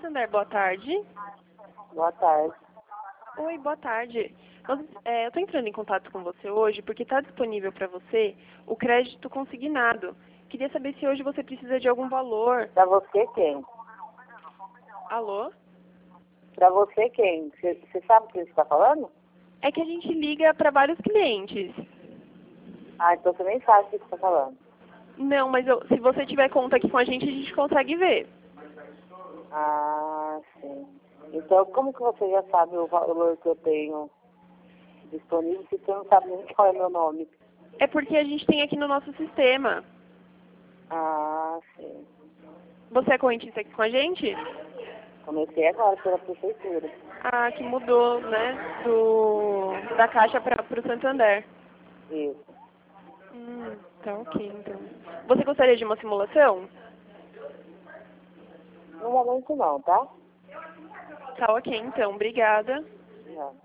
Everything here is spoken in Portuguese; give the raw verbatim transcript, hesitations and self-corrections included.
Santander, boa tarde. Boa tarde. Oi, boa tarde. Nós, é, eu estou entrando em contato com você hoje porque está disponível para você o crédito consignado. Queria saber se hoje você precisa de algum valor. Pra você quem? Alô? Pra você quem? Você sabe o que você está falando? É que a gente liga para vários clientes. Ah, então você nem sabe o que você está falando. Não, mas eu, se você tiver conta aqui com a gente, a gente consegue ver. Ah, sim. Então, como que você já sabe o valor que eu tenho disponível se você não sabe nem qual é meu nome? É porque a gente tem aqui no nosso sistema. Ah, sim. Você é correntista aqui com a gente? Comecei agora pela prefeitura. Ah, que mudou, né? Do, da Caixa para o Santander. Isso. Hum, tá ok, então. Você gostaria de uma simulação? No momento não, tá? Tá ok, então. Obrigada. Não.